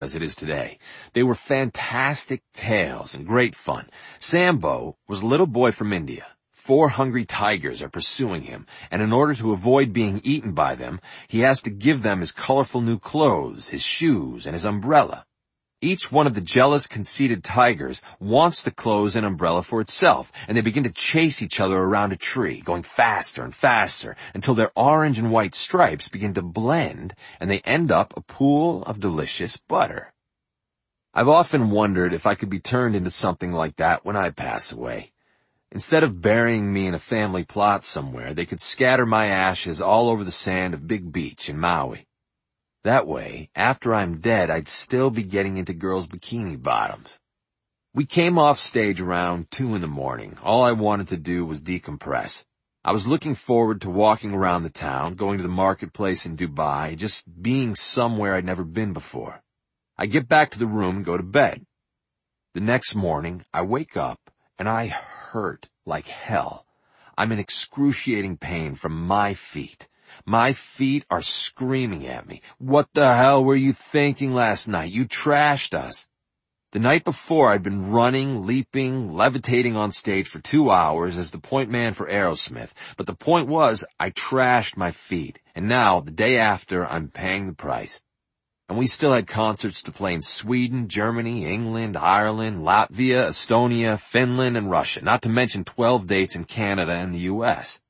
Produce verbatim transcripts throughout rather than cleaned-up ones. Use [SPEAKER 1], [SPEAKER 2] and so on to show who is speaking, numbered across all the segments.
[SPEAKER 1] as it is today. They were fantastic tales and great fun. Sambo was a little boy from India. Four hungry tigers are pursuing him, and in order to avoid being eaten by them, he has to give them his colorful new clothes, his shoes, and his umbrella. Each one of the jealous, conceited tigers wants the clothes and umbrella for itself, and they begin to chase each other around a tree, going faster and faster, until their orange and white stripes begin to blend, and they end up a pool of delicious butter. I've often wondered if I could be turned into something like that when I pass away. Instead of burying me in a family plot somewhere, they could scatter my ashes all over the sand of Big Beach in Maui. That way, after I'm dead, I'd still be getting into girls' bikini bottoms. We came off stage around two in the morning. All I wanted to do was decompress. I was looking forward to walking around the town, going to the marketplace in Dubai, just being somewhere I'd never been before. I get back to the room and go to bed. The next morning, I wake up and I hurt like hell. I'm in excruciating pain from my feet. My feet are screaming at me. What the hell were you thinking last night? You trashed us. The night before, I'd been running, leaping, levitating on stage for two hours as the point man for Aerosmith. But the point was, I trashed my feet. And now, the day after, I'm paying the price. And we still had concerts to play in Sweden, Germany, England, Ireland, Latvia, Estonia, Finland, and Russia, not to mention twelve dates in Canada and the U S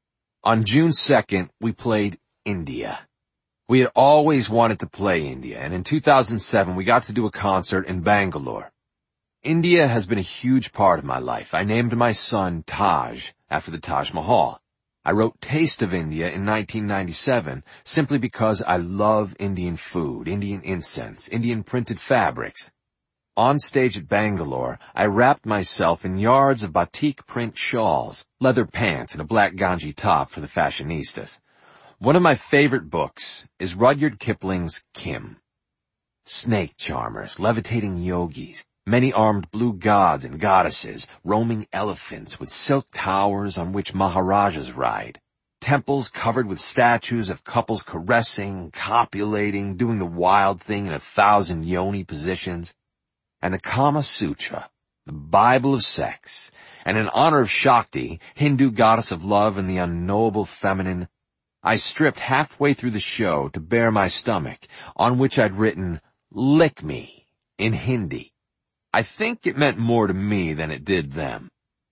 [SPEAKER 1] On June second, we played India. We had always wanted to play India, and in two thousand seven, we got to do a concert in Bangalore. India has been a huge part of my life. I named my son Taj after the Taj Mahal. I wrote Taste of India in nineteen ninety-seven simply because I love Indian food, Indian incense, Indian printed fabrics. On stage at Bangalore, I wrapped myself in yards of batik print shawls, leather pants, and a black ganji top for the fashionistas. One of my favorite books is Rudyard Kipling's Kim. Snake charmers, levitating yogis, many-armed blue gods and goddesses, roaming elephants with silk towers on which maharajas ride, temples covered with statues of couples caressing, copulating, doing the wild thing in a thousand yoni positions, and the Kama Sutra, the Bible of sex, and in honor of Shakti, Hindu goddess of love and the unknowable feminine, I stripped halfway through the show to bare my stomach, on which I'd written, "Lick me," in Hindi. I think it meant more to me than it did them.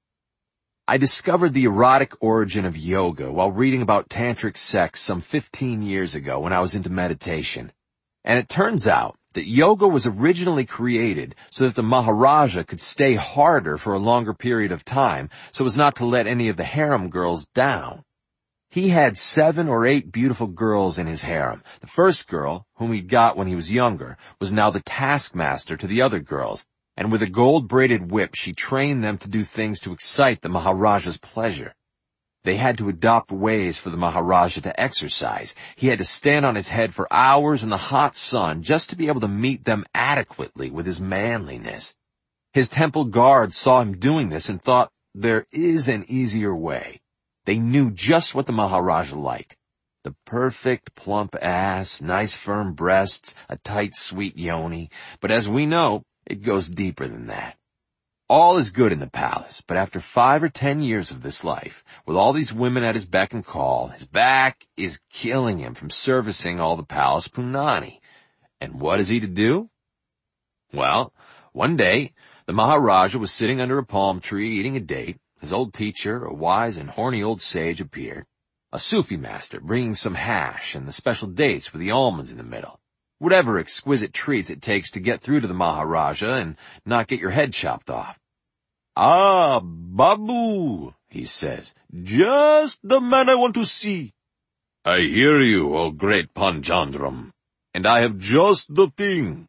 [SPEAKER 1] I discovered the erotic origin of yoga while reading about tantric sex some fifteen years ago when I was into meditation. And it turns out that yoga was originally created so that the Maharaja could stay harder for a longer period of time so as not to let any of the harem girls down. He had seven or eight beautiful girls in his harem. The first girl, whom he got when he was younger, was now the taskmaster to the other girls, and with a gold-braided whip she trained them to do things to excite the Maharaja's pleasure. They had to adopt ways for the Maharaja to exercise. He had to stand on his head for hours in the hot sun just to be able to meet them adequately with his manliness. His temple guards saw him doing this and thought, there is an easier way. They knew just what the Maharaja liked. The perfect plump ass, nice firm breasts, a tight sweet yoni. But as we know, it goes deeper than that. All is good in the palace, but after five or ten years of this life, with all these women at his beck and call, his back is killing him from servicing all the palace punani. And what is he to do? Well, one day, the Maharaja was sitting under a palm tree eating a date. His old teacher, a wise and horny old sage, appeared. A Sufi master bringing some hash and the special dates with the almonds in the middle. Whatever exquisite treats it takes to get through to the Maharaja and not get your head chopped off. "Ah, Babu," he says, "just the man I want to see." "I hear you, O great Panjandram, and I have just the thing.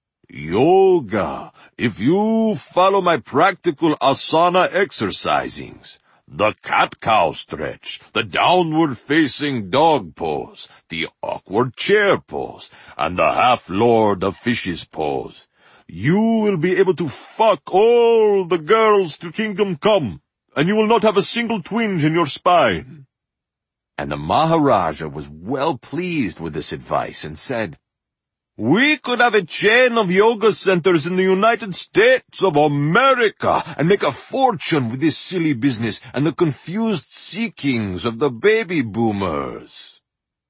[SPEAKER 1] Yoga, if you follow my practical asana exercisings, the cat-cow stretch, the downward-facing dog pose, the awkward chair pose, and the half-lord of fishes pose, you will be able to fuck all the girls to kingdom come, and you will not have a single twinge in your spine." And the Maharaja was well pleased with this advice and said, We could have a chain of yoga centers in the United States of America and make a fortune with this silly business and the confused seekings of the baby boomers.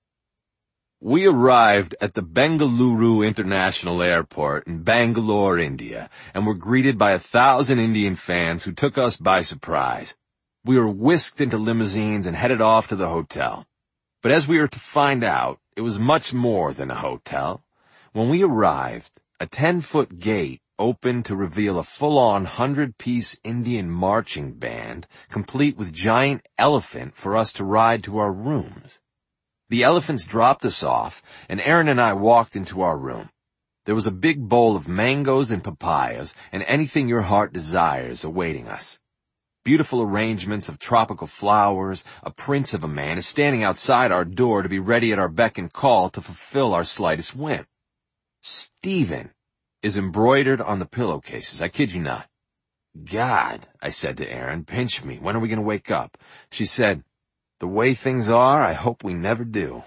[SPEAKER 1] We arrived at the Bengaluru International Airport in Bangalore, India, and were greeted by a thousand Indian fans who took us by surprise. We were whisked into limousines and headed off to the hotel. But as we were to find out, it was much more than a hotel. When we arrived, a ten-foot gate opened to reveal a full-on hundred-piece Indian marching band, complete with giant elephant for us to ride to our rooms. The elephants dropped us off, and Aaron and I walked into our room. There was a big bowl of mangoes and papayas and anything your heart desires awaiting us. Beautiful arrangements of tropical flowers, a prince of a man is standing outside our door to be ready at our beck and call to fulfill our slightest whim. Stephen is embroidered on the pillowcases, I kid you not. God, I said to Erin, pinch me, when are we going to wake up? She said, the way things are, I hope we never do.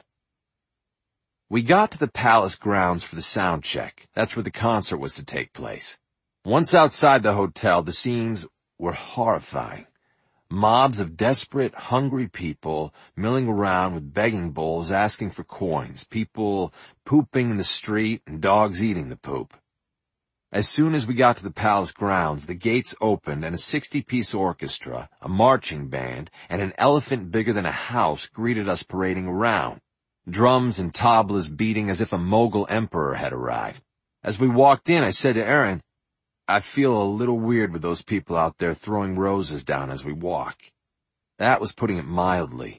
[SPEAKER 1] We got to the palace grounds for the sound check. That's where the concert was to take place. Once outside the hotel, the scenes were horrifying. Mobs of desperate, hungry people milling around with begging bowls asking for coins, people pooping in the street, and dogs eating the poop. As soon as we got to the palace grounds, the gates opened and a sixty-piece orchestra, a marching band, and an elephant bigger than a house greeted us parading around, drums and tablas beating as if a Mughal emperor had arrived. As we walked in, I said to Erin, I feel a little weird with those people out there throwing roses down as we walk. That was putting it mildly.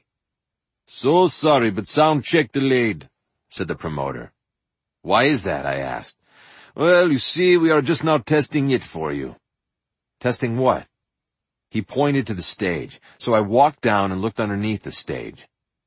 [SPEAKER 1] So sorry, but sound check delayed, said the promoter. Why is that? I asked. Well, you see, we are just now testing it for you. Testing what? He pointed to the stage, so I walked down and looked underneath the stage.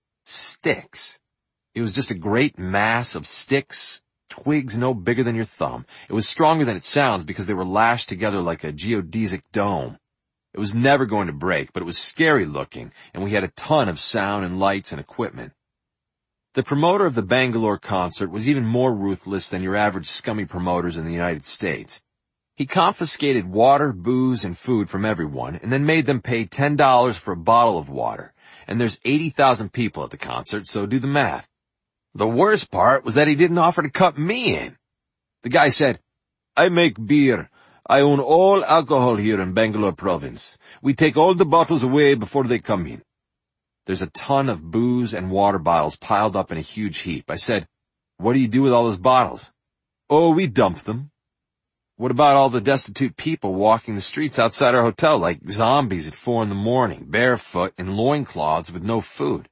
[SPEAKER 1] Sticks. It was just a great mass of sticks, twigs no bigger than your thumb. It was stronger than it sounds because they were lashed together like a geodesic dome. It was never going to break, but it was scary looking, and we had a ton of sound and lights and equipment. The promoter of the Bangalore concert was even more ruthless than your average scummy promoters in the United States. He confiscated water, booze, and food from everyone, and then made them pay ten dollars for a bottle of water. And there's eighty thousand people at the concert, so do the math. The worst part was that he didn't offer to cut me in. The guy said, I make beer. I own all alcohol here in Bangalore province. We take all the bottles away before they come in. There's a ton of booze and water bottles piled up in a huge heap. I said, what do you do with all those bottles? Oh, we dump them. What about all the destitute people walking the streets outside our hotel like zombies at four in the morning, barefoot in loincloths with no food?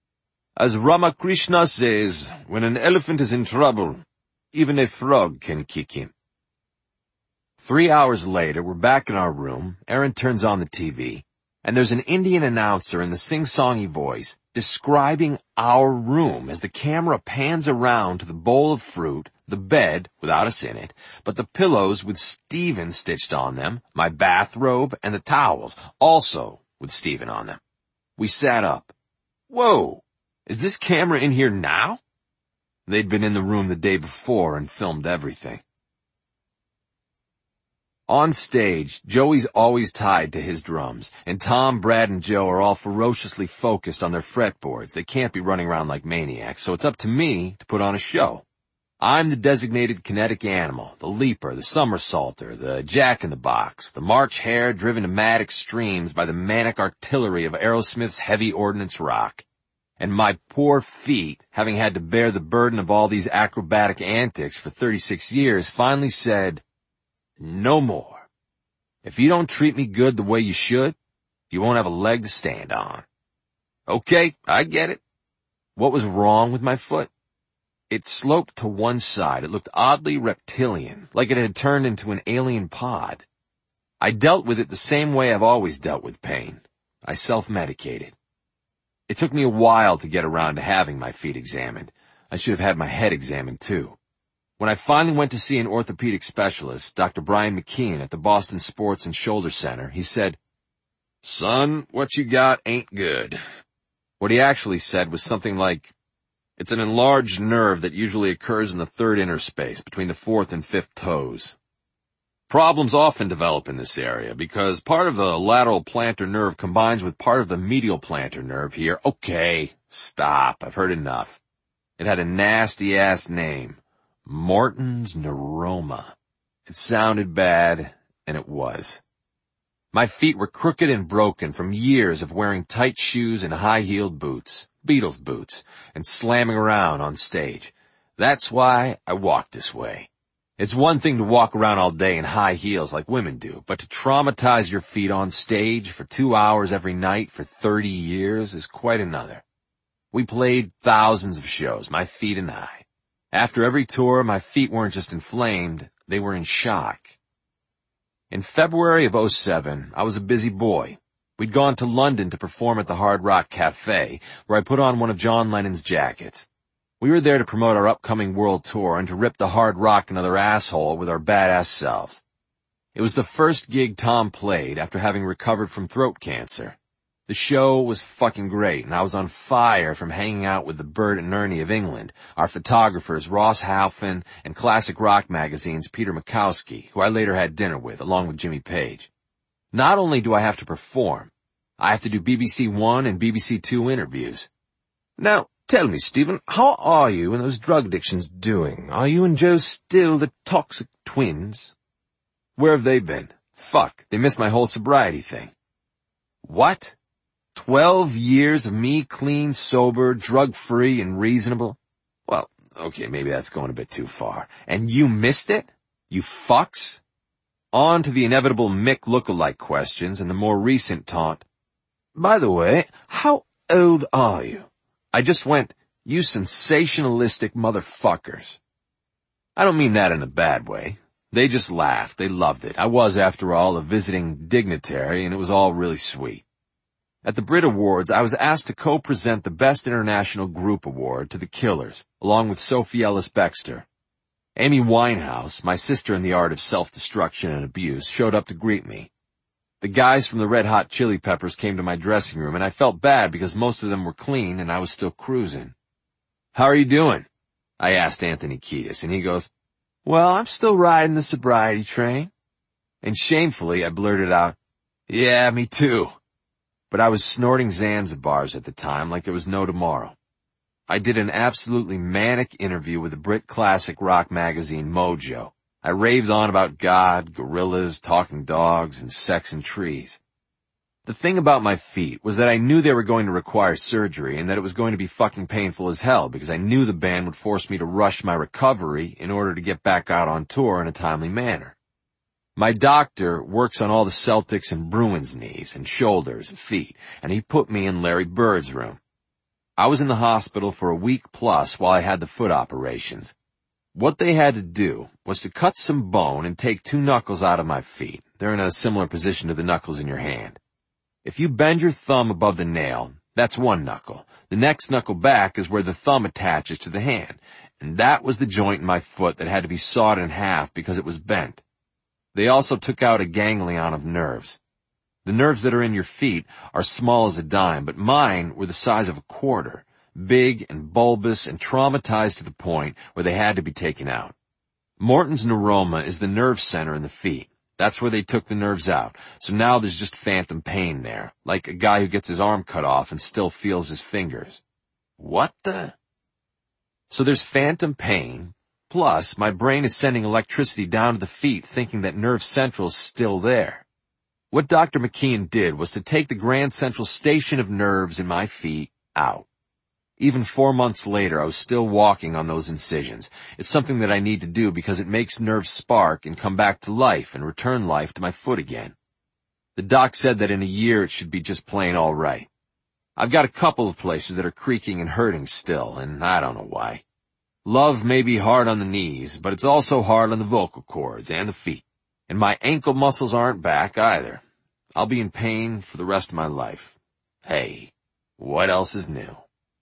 [SPEAKER 1] As Ramakrishna says, when an elephant is in trouble, even a frog can kick him. Three hours later, we're back in our room. Erin turns on the T V, and there's an Indian announcer in the sing-songy voice describing our room as the camera pans around to the bowl of fruit, the bed, without us in it, but the pillows with Stephen stitched on them, my bathrobe, and the towels, also with Stephen on them. We sat up. Whoa! Is this camera in here now? They'd been in the room the day before and filmed everything. On stage, Joey's always tied to his drums, and Tom, Brad, and Joe are all ferociously focused on their fretboards. They can't be running around like maniacs, so it's up to me to put on a show. I'm the designated kinetic animal, the leaper, the somersaulter, the jack-in-the-box, the March hare driven to mad extremes by the manic artillery of Aerosmith's heavy ordnance rock. And my poor feet, having had to bear the burden of all these acrobatic antics for thirty-six years, finally said, no more. If you don't treat me good the way you should, you won't have a leg to stand on. Okay, I get it. What was wrong with my foot? It sloped to one side. It looked oddly reptilian, like it had turned into an alien pod. I dealt with it the same way I've always dealt with pain. I self-medicated. It took me a while to get around to having my feet examined. I should have had my head examined, too. When I finally went to see an orthopedic specialist, Doctor Brian McKeon at the Boston Sports and Shoulder Center, he said, Son, what you got ain't good. What he actually said was something like, It's an enlarged nerve that usually occurs in the third interspace between the fourth and fifth toes. Problems often develop in this area because part of the lateral plantar nerve combines with part of the medial plantar nerve here. Okay, stop. I've heard enough. It had a nasty-ass name. Morton's neuroma. It sounded bad, and it was. My feet were crooked and broken from years of wearing tight shoes and high-heeled boots, Beatles boots, and slamming around on stage. That's why I walk this way. It's one thing to walk around all day in high heels like women do, but to traumatize your feet on stage for two hours every night for thirty years is quite another. We played thousands of shows, my feet and I. After every tour, my feet weren't just inflamed, they were in shock. In February of oh seven, I was a busy boy. We'd gone to London to perform at the Hard Rock Cafe, where I put on one of John Lennon's jackets. We were there to promote our upcoming world tour and to rip the hard rock another asshole with our badass selves. It was the first gig Tom played after having recovered from throat cancer. The show was fucking great, and I was on fire from hanging out with the Bert and Ernie of England, our photographers Ross Halfin, and Classic Rock Magazine's Peter Makowski, who I later had dinner with, along with Jimmy Page. Not only do I have to perform, I have to do B B C One and B B C Two interviews. Now, tell me, Stephen, how are you and those drug addictions doing? Are you and Joe still the toxic twins? Where have they been? Fuck, they missed my whole sobriety thing. What? Twelve years of me clean, sober, drug-free, and reasonable? Well, okay, maybe that's going a bit too far. And you missed it? You fucks? On to the inevitable Mick look-alike questions and the more recent taunt. By the way, how old are you? I just went, you sensationalistic motherfuckers. I don't mean that in a bad way. They just laughed. They loved it. I was, after all, a visiting dignitary, and it was all really sweet. At the Brit Awards, I was asked to co-present the Best International Group Award to The Killers, along with Sophie Ellis-Bextor. Amy Winehouse, my sister in the art of self-destruction and abuse, showed up to greet me. The guys from the Red Hot Chili Peppers came to my dressing room, and I felt bad because most of them were clean and I was still cruising. How are you doing? I asked Anthony Kiedis, and he goes, well, I'm still riding the sobriety train. And shamefully, I blurted out, yeah, me too. But I was snorting Zanzibars at the time like there was no tomorrow. I did an absolutely manic interview with the Brit classic rock magazine Mojo. I raved on about God, gorillas, talking dogs, and sex and trees. The thing about my feet was that I knew they were going to require surgery and that it was going to be fucking painful as hell because I knew the band would force me to rush my recovery in order to get back out on tour in a timely manner. My doctor works on all the Celtics and Bruins knees and shoulders and feet, and he put me in Larry Bird's room. I was in the hospital for a week plus while I had the foot operations. What they had to do was to cut some bone and take two knuckles out of my feet. They're in a similar position to the knuckles in your hand. If you bend your thumb above the nail, that's one knuckle. The next knuckle back is where the thumb attaches to the hand, and that was the joint in my foot that had to be sawed in half because it was bent. They also took out a ganglion of nerves. The nerves that are in your feet are small as a dime, but mine were the size of a quarter, big and bulbous and traumatized to the point where they had to be taken out. Morton's neuroma is the nerve center in the feet. That's where they took the nerves out, so now there's just phantom pain there, like a guy who gets his arm cut off and still feels his fingers. What the? So there's phantom pain, plus my brain is sending electricity down to the feet thinking that nerve central's still there. What Doctor McKeon did was to take the grand central station of nerves in my feet out. Even four months later, I was still walking on those incisions. It's something that I need to do because it makes nerves spark and come back to life and return life to my foot again. The doc said that in a year it should be just plain all right. I've got a couple of places that are creaking and hurting still, and I don't know why. Love may be hard on the knees, but it's also hard on the vocal cords and the feet. And my ankle muscles aren't back either. I'll be in pain for the rest of my life. Hey, what else is new?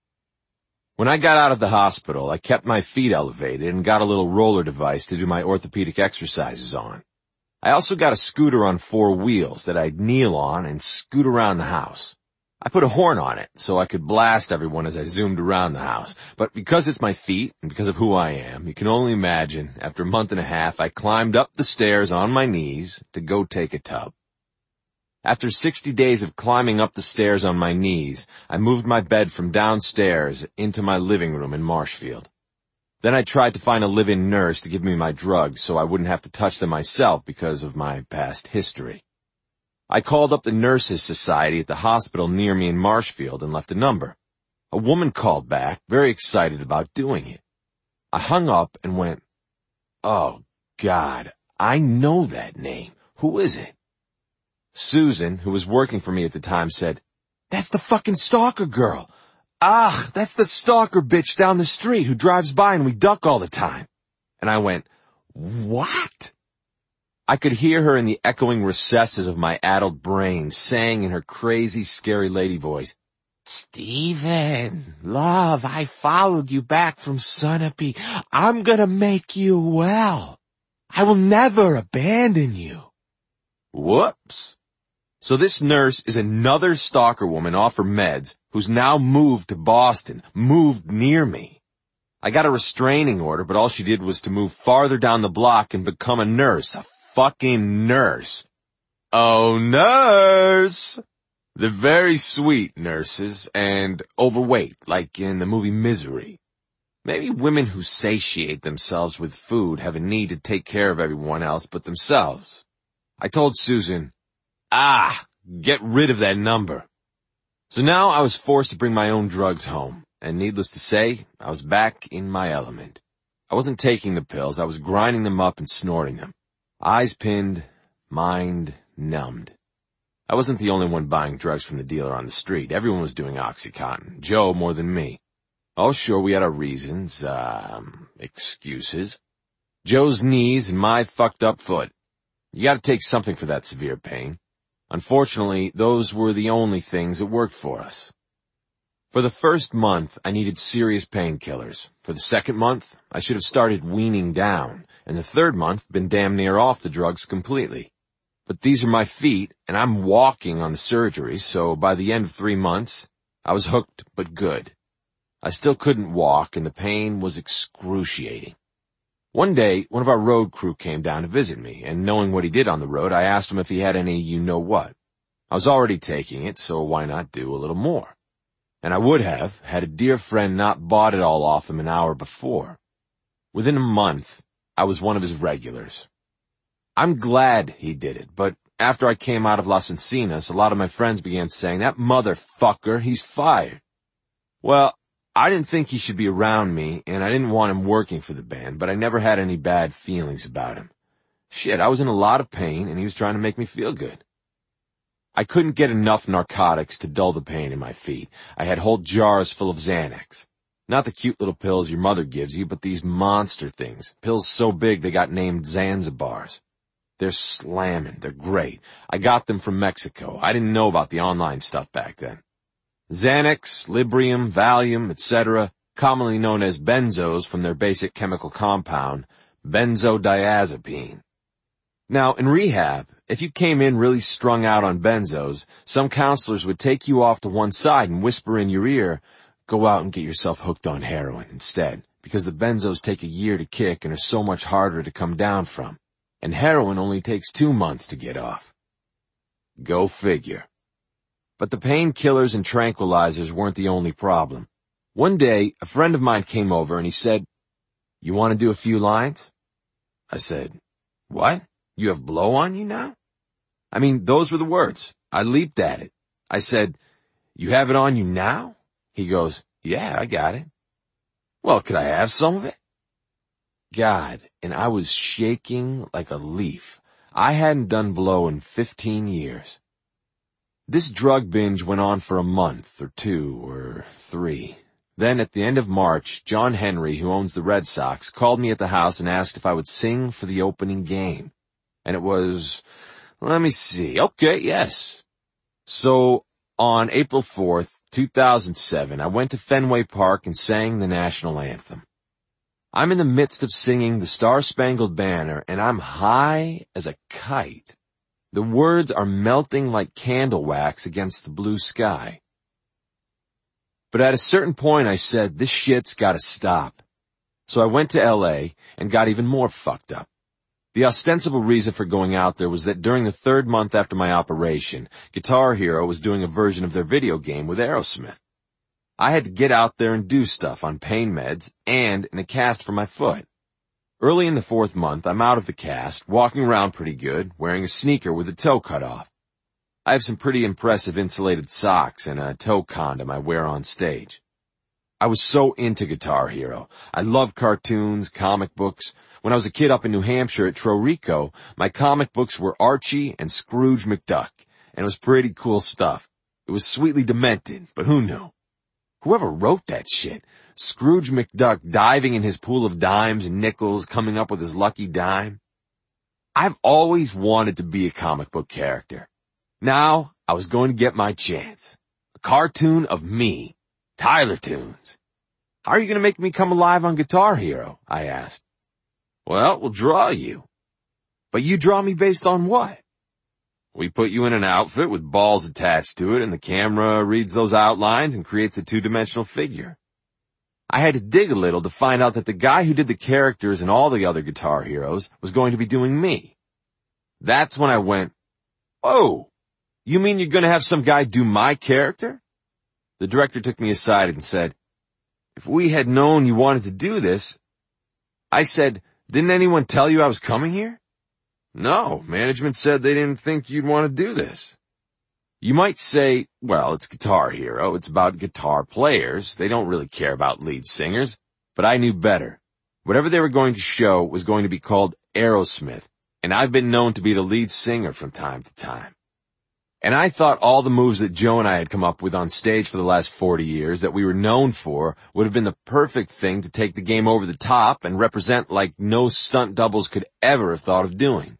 [SPEAKER 1] When I got out of the hospital, I kept my feet elevated and got a little roller device to do my orthopedic exercises on. I also got a scooter on four wheels that I'd kneel on and scoot around the house. I put a horn on it so I could blast everyone as I zoomed around the house. But because it's my feet and because of who I am, you can only imagine, after a month and a half, I climbed up the stairs on my knees to go take a tub. After sixty days of climbing up the stairs on my knees, I moved my bed from downstairs into my living room in Marshfield. Then I tried to find a live-in nurse to give me my drugs so I wouldn't have to touch them myself because of my past history. I called up the Nurses Society at the hospital near me in Marshfield and left a number. A woman called back, very excited about doing it. I hung up and went, "Oh, God, I know that name. Who is it?" Susan, who was working for me at the time, said, "That's the fucking stalker girl. Ah, that's the stalker bitch down the street who drives by and we duck all the time." And I went, "What?" I could hear her in the echoing recesses of my addled brain saying in her crazy, scary lady voice, "Stephen, love, I followed you back from Sunapee. I'm gonna make you well. I will never abandon you." Whoops. So this nurse is another stalker woman off her meds who's now moved to Boston, moved near me. I got a restraining order, but all she did was to move farther down the block and become a nurse, a fucking nurse. Oh, nurse! They're very sweet nurses and overweight, like in the movie Misery. Maybe women who satiate themselves with food have a need to take care of everyone else but themselves. I told Susan, "Ah, get rid of that number." So now I was forced to bring my own drugs home, and needless to say, I was back in my element. I wasn't taking the pills, I was grinding them up and snorting them. Eyes pinned, mind numbed. I wasn't the only one buying drugs from the dealer on the street. Everyone was doing OxyContin. Joe more than me. Oh, sure, we had our reasons, um, excuses. Joe's knees and my fucked up foot. You gotta take something for that severe pain. Unfortunately, those were the only things that worked for us. For the first month, I needed serious painkillers. For the second month, I should have started weaning down. And the third month, been damn near off the drugs completely. But these are my feet, and I'm walking on the surgery, so by the end of three months, I was hooked but good. I still couldn't walk, and the pain was excruciating. One day, one of our road crew came down to visit me, and knowing what he did on the road, I asked him if he had any you-know-what. I was already taking it, so why not do a little more? And I would have, had a dear friend not bought it all off him an hour before. Within a month, I was one of his regulars. I'm glad he did it, but after I came out of Las Encinas, a lot of my friends began saying, "That motherfucker, he's fired." Well, I didn't think he should be around me, and I didn't want him working for the band, but I never had any bad feelings about him. Shit, I was in a lot of pain, and he was trying to make me feel good. I couldn't get enough narcotics to dull the pain in my feet. I had whole jars full of Xanax. Not the cute little pills your mother gives you, but these monster things. Pills so big they got named Zanzibars. They're slamming. They're great. I got them from Mexico. I didn't know about the online stuff back then. Xanax, Librium, Valium, et cetera, commonly known as benzos from their basic chemical compound, benzodiazepine. Now, in rehab, if you came in really strung out on benzos, some counselors would take you off to one side and whisper in your ear, "Go out and get yourself hooked on heroin instead, because the benzos take a year to kick and are so much harder to come down from. And heroin only takes two months to get off." Go figure. But the painkillers and tranquilizers weren't the only problem. One day, a friend of mine came over and he said, "You want to do a few lines?" I said, "What? You have blow on you now?" I mean, those were the words. I leaped at it. I said, "You have it on you now?" He goes, "Yeah, I got it." "Well, could I have some of it?" God, and I was shaking like a leaf. I hadn't done blow in fifteen years. This drug binge went on for a month or two or three. Then at the end of March, John Henry, who owns the Red Sox, called me at the house and asked if I would sing for the opening game. And it was, let me see, okay, yes. So on April fourth, two thousand seven, I went to Fenway Park and sang the national anthem. I'm in the midst of singing the Star-Spangled Banner, and I'm high as a kite. The words are melting like candle wax against the blue sky. But at a certain point I said, this shit's gotta stop. So I went to L A and got even more fucked up. The ostensible reason for going out there was that during the third month after my operation, Guitar Hero was doing a version of their video game with Aerosmith. I had to get out there and do stuff on pain meds and in a cast for my foot. Early in the fourth month, I'm out of the cast, walking around pretty good, wearing a sneaker with the toe cut off. I have some pretty impressive insulated socks and a toe condom I wear on stage. I was so into Guitar Hero. I love cartoons, comic books. When I was a kid up in New Hampshire at Trorico, my comic books were Archie and Scrooge McDuck, and it was pretty cool stuff. It was sweetly demented, but who knew? Whoever wrote that shit, Scrooge McDuck diving in his pool of dimes and nickels, coming up with his lucky dime. I've always wanted to be a comic book character. Now, I was going to get my chance. A cartoon of me, Tyler Toons. How are you going to make me come alive on Guitar Hero? I asked. Well, we'll draw you. But you draw me based on what? We put you in an outfit with balls attached to it, and the camera reads those outlines and creates a two-dimensional figure. I had to dig a little to find out that the guy who did the characters and all the other Guitar Heroes was going to be doing me. That's when I went, oh, you mean you're going to have some guy do my character? The director took me aside and said, if we had known you wanted to do this. I said, didn't anyone tell you I was coming here? No, management said they didn't think you'd want to do this. You might say, well, it's Guitar Hero. It's about guitar players. They don't really care about lead singers. But I knew better. Whatever they were going to show was going to be called Aerosmith, and I've been known to be the lead singer from time to time. And I thought all the moves that Joe and I had come up with on stage for the last forty years that we were known for would have been the perfect thing to take the game over the top and represent like no stunt doubles could ever have thought of doing.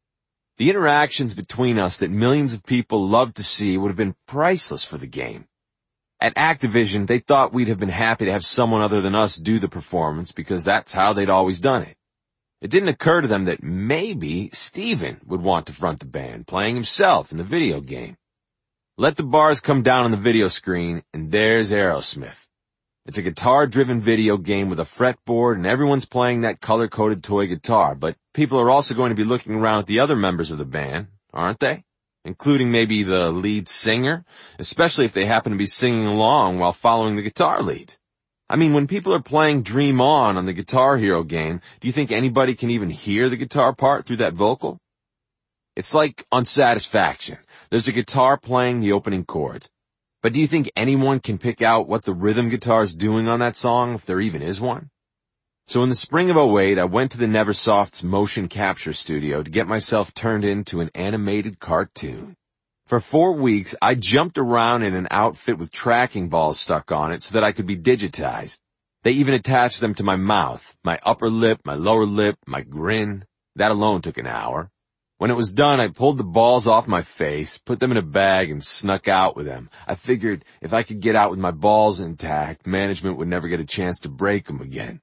[SPEAKER 1] The interactions between us that millions of people loved to see would have been priceless for the game. At Activision, they thought we'd have been happy to have someone other than us do the performance because that's how they'd always done it. It didn't occur to them that maybe Steven would want to front the band, playing himself in the video game. Let the bars come down on the video screen, and there's Aerosmith. It's a guitar-driven video game with a fretboard, and everyone's playing that color-coded toy guitar, but people are also going to be looking around at the other members of the band, aren't they? Including maybe the lead singer, especially if they happen to be singing along while following the guitar leads. I mean, when people are playing Dream On on the Guitar Hero game, do you think anybody can even hear the guitar part through that vocal? It's like on Satisfaction. There's a guitar playing the opening chords. But do you think anyone can pick out what the rhythm guitar's doing on that song, if there even is one? So in the spring of oh eight, I went to the Neversoft's motion capture studio to get myself turned into an animated cartoon. For four weeks, I jumped around in an outfit with tracking balls stuck on it so that I could be digitized. They even attached them to my mouth, my upper lip, my lower lip, my grin. That alone took an hour. When it was done, I pulled the balls off my face, put them in a bag, and snuck out with them. I figured if I could get out with my balls intact, management would never get a chance to break them again.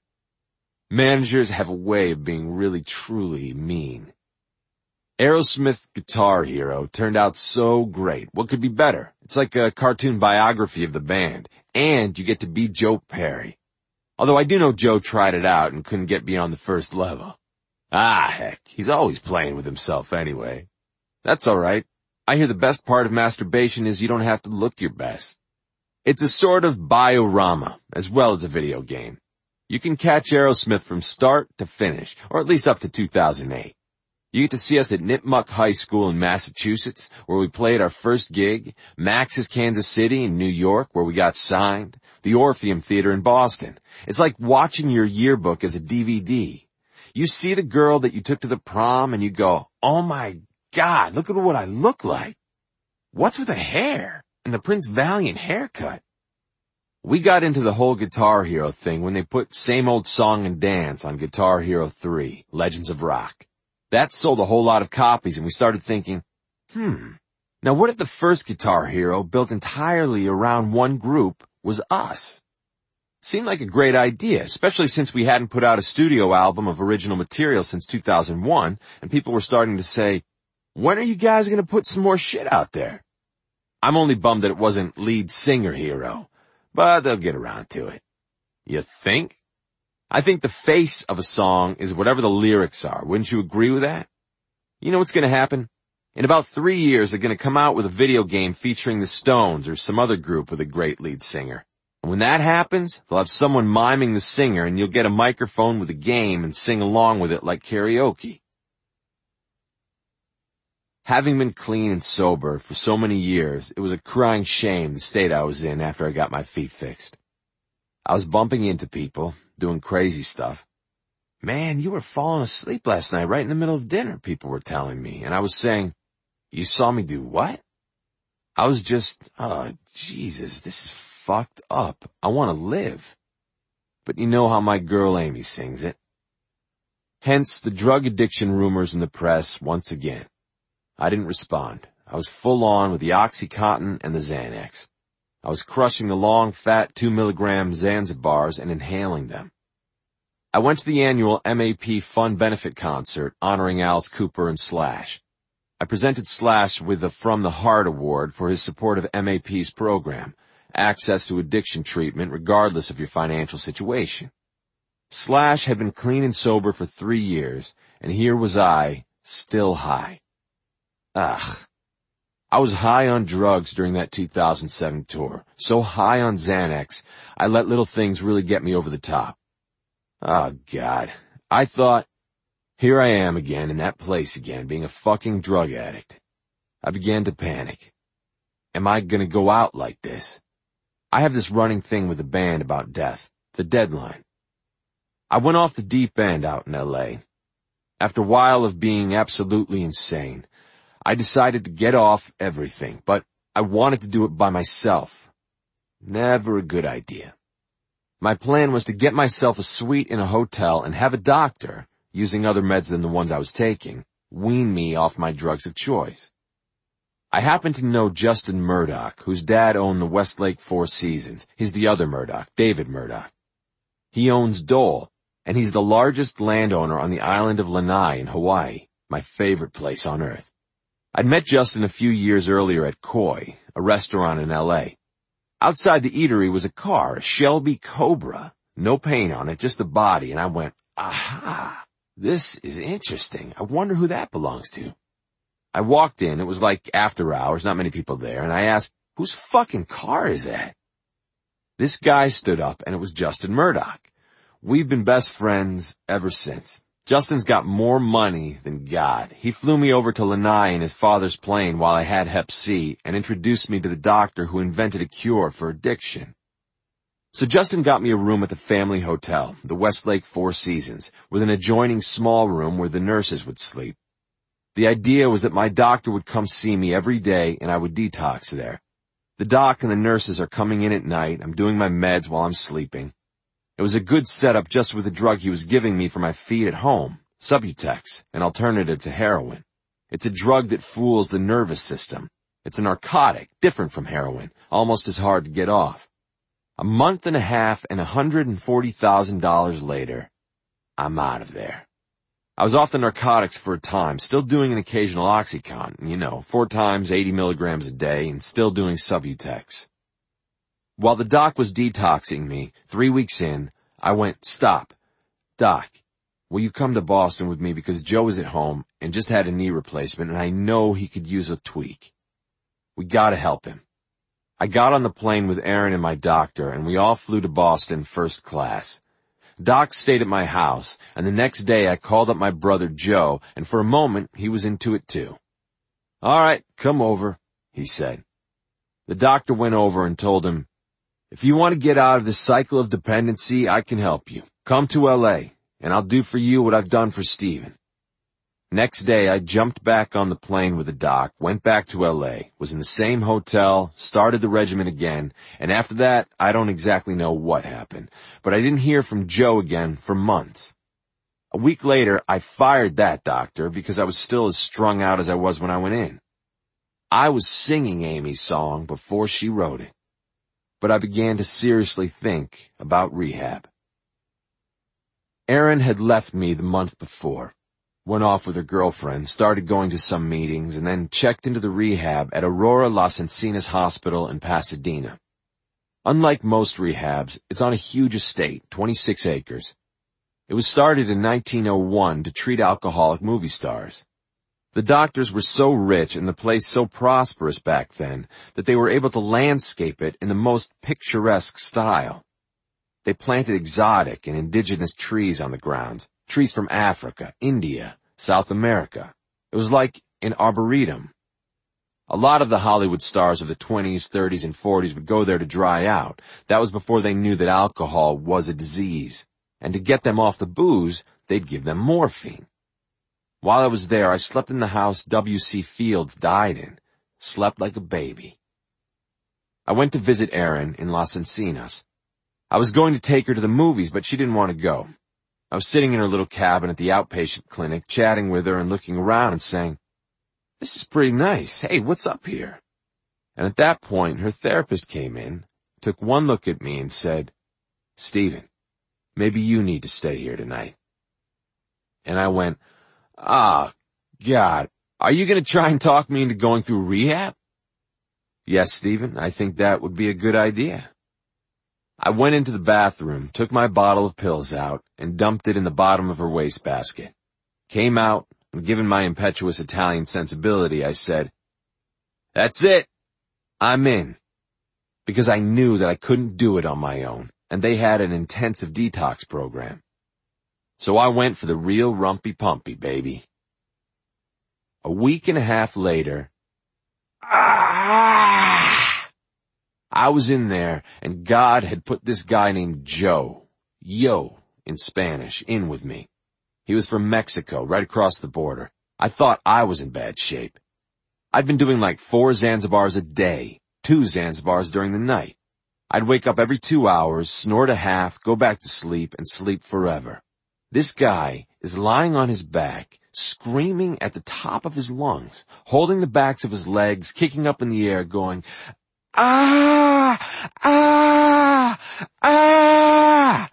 [SPEAKER 1] Managers have a way of being really, truly mean. Aerosmith Guitar Hero turned out so great. What could be better? It's like a cartoon biography of the band, and you get to be Joe Perry. Although I do know Joe tried it out and couldn't get beyond the first level. Ah, heck, he's always playing with himself anyway. That's all right. I hear the best part of masturbation is you don't have to look your best. It's a sort of biorama, as well as a video game. You can catch Aerosmith from start to finish, or at least up to two thousand eight. You get to see us at Nipmuc High School in Massachusetts, where we played our first gig, Max's Kansas City in New York, where we got signed, the Orpheum Theater in Boston. It's like watching your yearbook as a D V D. You see the girl that you took to the prom and you go, oh my God, look at what I look like. What's with the hair and the Prince Valiant haircut? We got into the whole Guitar Hero thing when they put Same Old Song and Dance on Guitar Hero three, Legends of Rock. That sold a whole lot of copies, and we started thinking, hmm, now what if the first Guitar Hero, built entirely around one group, was us? Seemed like a great idea, especially since we hadn't put out a studio album of original material since two thousand one, and people were starting to say, when are you guys going to put some more shit out there? I'm only bummed that it wasn't Lead Singer Hero. but they'll get around to it. You think? I think the face of a song is whatever the lyrics are. Wouldn't you agree with that? You know what's going to happen? In about three years, they're going to come out with a video game featuring the Stones or some other group with a great lead singer. And when that happens, they'll have someone miming the singer, and you'll get a microphone with a game and sing along with it like karaoke. Having been clean and sober for so many years, it was a crying shame the state I was in after I got my feet fixed. I was bumping into people, doing crazy stuff. Man, you were falling asleep last night right in the middle of dinner, people were telling me, and I was saying, you saw me do what? I was just, oh, Jesus, this is fucked up. I want to live. But you know how my girl Amy sings it. Hence the drug addiction rumors in the press once again. I didn't respond. I was full on with the OxyContin and the Xanax. I was crushing the long, fat two milligram Zanzibars and inhaling them. I went to the annual M A P Fun Benefit Concert honoring Alice Cooper and Slash. I presented Slash with the From the Heart Award for his support of M A P's program, access to addiction treatment regardless of your financial situation. Slash had been clean and sober for three years, and here was I, still high. Ugh. I was high on drugs during that two thousand seven tour, so high on Xanax, I let little things really get me over the top. Oh, God. I thought, here I am again in that place again, being a fucking drug addict. I began to panic. Am I gonna go out like this? I have this running thing with the band about death, the deadline. I went off the deep end out in L A. After a while of being absolutely insane, I decided to get off everything, but I wanted to do it by myself. Never a good idea. My plan was to get myself a suite in a hotel and have a doctor, using other meds than the ones I was taking, wean me off my drugs of choice. I happened to know Justin Murdoch, whose dad owned the Westlake Four Seasons. He's the other Murdoch, David Murdoch. He owns Dole, and he's the largest landowner on the island of Lanai in Hawaii, my favorite place on earth. I'd met Justin a few years earlier at Koi, a restaurant in L A. Outside the eatery was a car, a Shelby Cobra. No paint on it, just the body, and I went, aha, this is interesting. I wonder who that belongs to. I walked in, it was like after hours, not many people there, and I asked, whose fucking car is that? This guy stood up, and it was Justin Murdoch. We've been best friends ever since. Justin's got more money than God. He flew me over to Lanai in his father's plane while I had hep C and introduced me to the doctor who invented a cure for addiction. So Justin got me a room at the family hotel, the Westlake Four Seasons, with an adjoining small room where the nurses would sleep. The idea was that my doctor would come see me every day and I would detox there. The doc and the nurses are coming in at night. I'm doing my meds while I'm sleeping. It was a good setup just with the drug he was giving me for my feet at home, Subutex, an alternative to heroin. It's a drug that fools the nervous system. It's a narcotic, different from heroin, almost as hard to get off. A month and a half and one hundred forty thousand dollars later, I'm out of there. I was off the narcotics for a time, still doing an occasional OxyContin, you know, four times eighty milligrams a day, and still doing Subutex. While the doc was detoxing me, three weeks in, I went, stop. Doc, will you come to Boston with me because Joe is at home and just had a knee replacement and I know he could use a tweak. We gotta help him. I got on the plane with Aaron and my doctor and we all flew to Boston first class. Doc stayed at my house and the next day I called up my brother Joe and for a moment he was into it too. All right, come over, he said. The doctor went over and told him, if you want to get out of this cycle of dependency, I can help you. Come to L A, and I'll do for you what I've done for Steven. Next day, I jumped back on the plane with the doc, went back to L A, was in the same hotel, started the regimen again, and after that, I don't exactly know what happened, but I didn't hear from Joe again for months. A week later, I fired that doctor because I was still as strung out as I was when I went in. I was singing Amy's song before she wrote it. But I began to seriously think about rehab. Erin had left me the month before, went off with her girlfriend, started going to some meetings, and then checked into the rehab at Aurora Las Encinas Hospital in Pasadena. Unlike most rehabs, it's on a huge estate, twenty-six acres. It was started in nineteen oh one to treat alcoholic movie stars. The doctors were so rich and the place so prosperous back then that they were able to landscape it in the most picturesque style. They planted exotic and indigenous trees on the grounds, trees from Africa, India, South America. It was like an arboretum. A lot of the Hollywood stars of the twenties, thirties, and forties would go there to dry out. That was before they knew that alcohol was a disease. And to get them off the booze, they'd give them morphine. While I was there, I slept in the house W C Fields died in. Slept like a baby. I went to visit Erin in Las Encinas. I was going to take her to the movies, but she didn't want to go. I was sitting in her little cabin at the outpatient clinic, chatting with her and looking around and saying, "This is pretty nice. Hey, what's up here?" And at that point, her therapist came in, took one look at me and said, "Stephen, maybe you need to stay here tonight." And I went, "Ah, God, are you going to try and talk me into going through rehab?" "Yes, Stephen, I think that would be a good idea." I went into the bathroom, took my bottle of pills out, and dumped it in the bottom of her wastebasket. Came out, and given my impetuous Italian sensibility, I said, "That's it. I'm in." Because I knew that I couldn't do it on my own, and they had an intensive detox program. So I went for the real rumpy-pumpy, baby. A week and a half later, ah! I was in there, and God had put this guy named Joe, Yo in Spanish, in with me. He was from Mexico, right across the border. I thought I was in bad shape. I'd been doing like four Zanzibars a day, two Zanzibars during the night. I'd wake up every two hours, snort a half, go back to sleep, and sleep forever. This guy is lying on his back, screaming at the top of his lungs, holding the backs of his legs, kicking up in the air, going, "Ah! Ah! Ah!"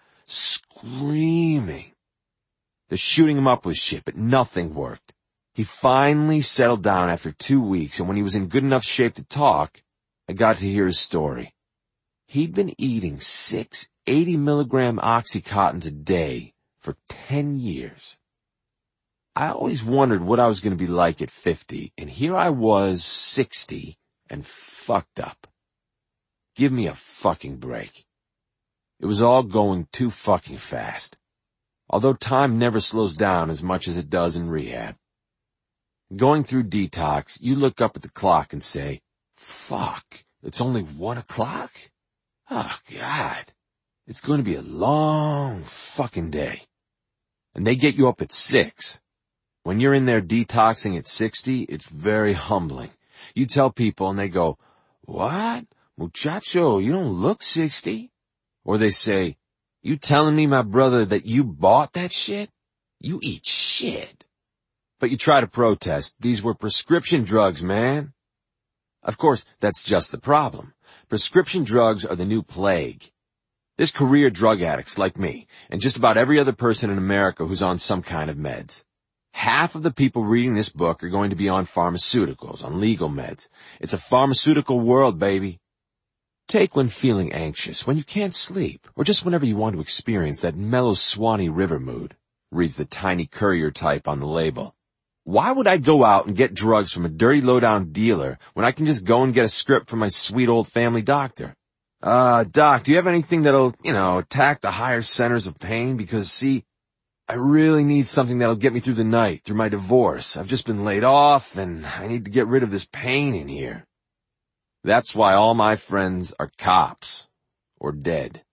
[SPEAKER 1] Screaming. They're shooting him up with shit, but nothing worked. He finally settled down after two weeks, and when he was in good enough shape to talk, I got to hear his story. He'd been eating six eighty milligram Oxycontins a day for ten years. I always wondered what I was going to be like at fifty, and here I was, sixty, and fucked up. Give me a fucking break. It was all going too fucking fast. Although time never slows down as much as it does in rehab. Going through detox, you look up at the clock and say, "Fuck, it's only one o'clock? Oh, God. It's going to be a long fucking day." And they get you up at six. When you're in there detoxing at sixty, it's very humbling. You tell people and they go, "What? Muchacho, you don't look sixty." Or they say, "You telling me, my brother, that you bought that shit? You eat shit." But you try to protest. These were prescription drugs, man. Of course, that's just the problem. Prescription drugs are the new plague. There's career drug addicts like me, and just about every other person in America who's on some kind of meds. Half of the people reading this book are going to be on pharmaceuticals, on legal meds. It's a pharmaceutical world, baby. Take when feeling anxious, when you can't sleep, or just whenever you want to experience that mellow Swanee River mood, reads the tiny courier type on the label. Why would I go out and get drugs from a dirty low-down dealer when I can just go and get a script from my sweet old family doctor? Uh, doc, do you have anything that'll, you know, attack the higher centers of pain? Because, see, I really need something that'll get me through the night, through my divorce. I've just been laid off, and I need to get rid of this pain in here. That's why all my friends are cops. Or dead.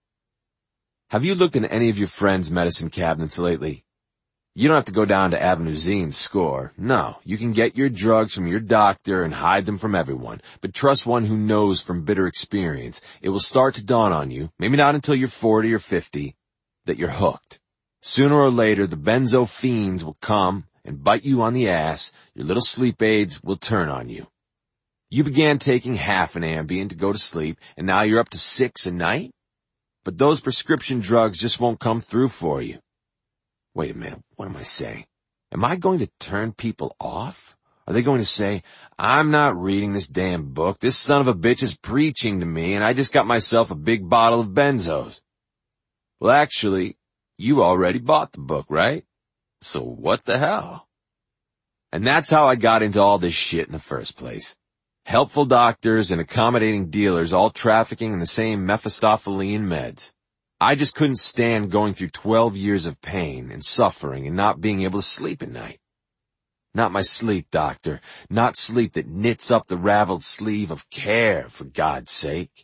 [SPEAKER 1] Have you looked in any of your friends' medicine cabinets lately? You don't have to go down to Avenue Z and score. No, you can get your drugs from your doctor and hide them from everyone. But trust one who knows from bitter experience. It will start to dawn on you, maybe not until you're forty or fifty, that you're hooked. Sooner or later, the benzo fiends will come and bite you on the ass. Your little sleep aids will turn on you. You began taking half an Ambien to go to sleep, and now you're up to six a night? But those prescription drugs just won't come through for you. Wait a minute, what am I saying? Am I going to turn people off? Are they going to say, I'm not reading this damn book, this son of a bitch is preaching to me, and I just got myself a big bottle of benzos? Well, actually, you already bought the book, right? So what the hell? And that's how I got into all this shit in the first place. Helpful doctors and accommodating dealers all trafficking in the same Mephistophelian meds. I just couldn't stand going through twelve years of pain and suffering and not being able to sleep at night. Not my sleep, doctor. Not sleep that knits up the raveled sleeve of care, for God's sake.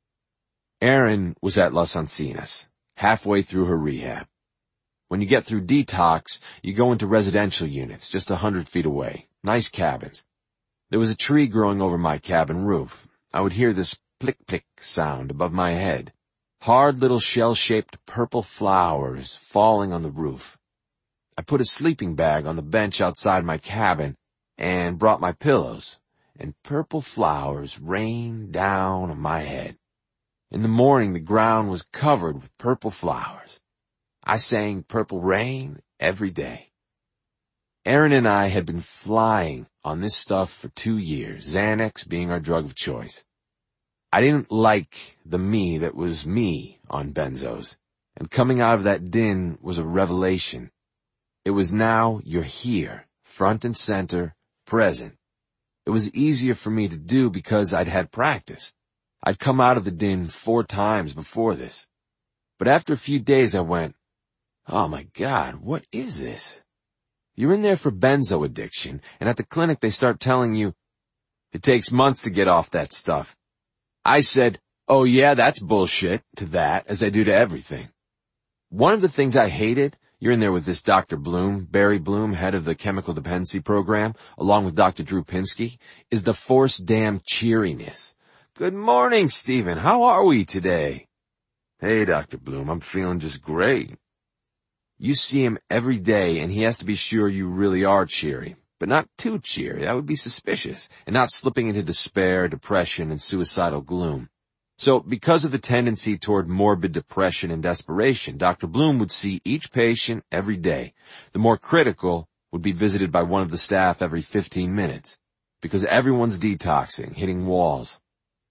[SPEAKER 1] Erin was at Las Encinas, halfway through her rehab. When you get through detox, you go into residential units just a hundred feet away. Nice cabins. There was a tree growing over my cabin roof. I would hear this plick-plick sound above my head. Hard little shell-shaped purple flowers falling on the roof. I put a sleeping bag on the bench outside my cabin and brought my pillows, and purple flowers rained down on my head. In the morning, the ground was covered with purple flowers. I sang Purple Rain every day. Erin and I had been flying on this stuff for two years, Xanax being our drug of choice. I didn't like the me that was me on benzos, and coming out of that din was a revelation. It was now you're here, front and center, present. It was easier for me to do because I'd had practice. I'd come out of the din four times before this. But after a few days I went, oh my God, what is this? You're in there for benzo addiction, and at the clinic they start telling you, it takes months to get off that stuff. I said, oh yeah, that's bullshit, to that, as I do to everything. One of the things I hated, you're in there with this Doctor Bloom, Barry Bloom, head of the chemical dependency program, along with Doctor Drew Pinsky, is the forced damn cheeriness. Good morning, Stephen. How are we today? Hey, Doctor Bloom, I'm feeling just great. You see him every day, and he has to be sure you really are cheery. But not too cheery. That would be suspicious, and not slipping into despair, depression, and suicidal gloom. So, because of the tendency toward morbid depression and desperation, Doctor Bloom would see each patient every day. The more critical would be visited by one of the staff every fifteen minutes, because everyone's detoxing, hitting walls.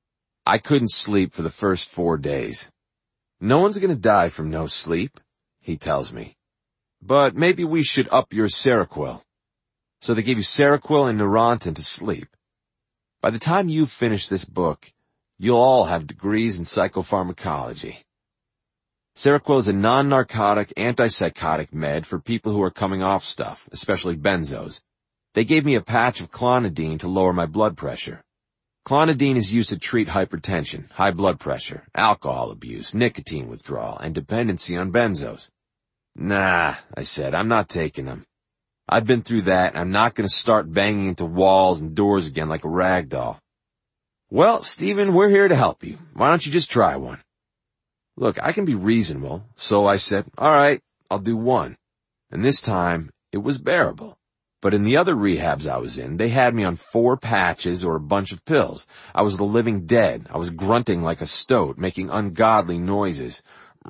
[SPEAKER 1] I couldn't sleep for the first four days. No one's gonna die from no sleep, he tells me. But maybe we should up your Seroquel. So they gave you Seroquel and Neurontin to sleep. By the time you finish this book, you'll all have degrees in psychopharmacology. Seroquel is a non-narcotic, antipsychotic med for people who are coming off stuff, especially benzos. They gave me a patch of clonidine to lower my blood pressure. Clonidine is used to treat hypertension, high blood pressure, alcohol abuse, nicotine withdrawal, and dependency on benzos. Nah, I said, I'm not taking them. I've been through that, and I'm not going to start banging into walls and doors again like a rag doll. Well, Stephen, we're here to help you. Why don't you just try one? Look, I can be reasonable, so I said, all right, I'll do one. And this time, it was bearable. But in the other rehabs I was in, they had me on four patches or a bunch of pills. I was the living dead. I was grunting like a stoat, making ungodly noises.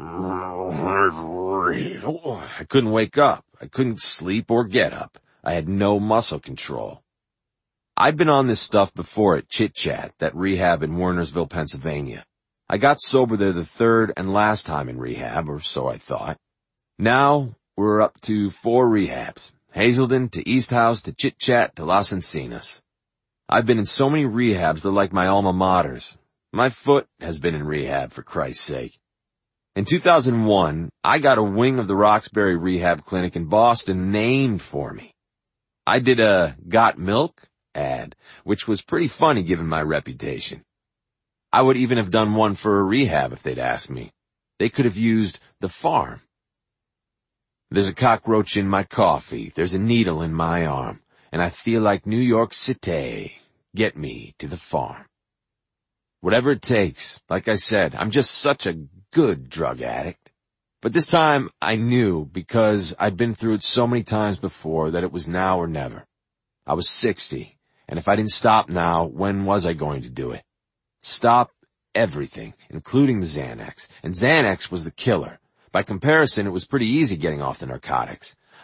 [SPEAKER 1] I couldn't wake up. I couldn't sleep or get up. I had no muscle control. I'd been on this stuff before at Chit Chat, that rehab in Wernersville, Pennsylvania. I got sober there the third and last time in rehab, or so I thought. Now, we're up to four rehabs. Hazelden to East House to Chit Chat to Las Encinas. I've been in so many rehabs they're like my alma maters. My foot has been in rehab, for Christ's sake. In two thousand one, I got a wing of the Roxbury Rehab Clinic in Boston named for me. I did a Got Milk ad, which was pretty funny given my reputation. I would even have done one for a rehab if they'd asked me. They could have used the farm. There's a cockroach in my coffee, there's a needle in my arm, and I feel like New York City. Get me to the farm. Whatever it takes, like I said, I'm just such a good drug addict. But this time I knew, because I'd been through it so many times before, that it was now or never. I was sixty, and if I didn't stop now, when was I going to do it? Stop everything, including the Xanax. And Xanax was the killer. By comparison, it was pretty easy getting off the narcotics.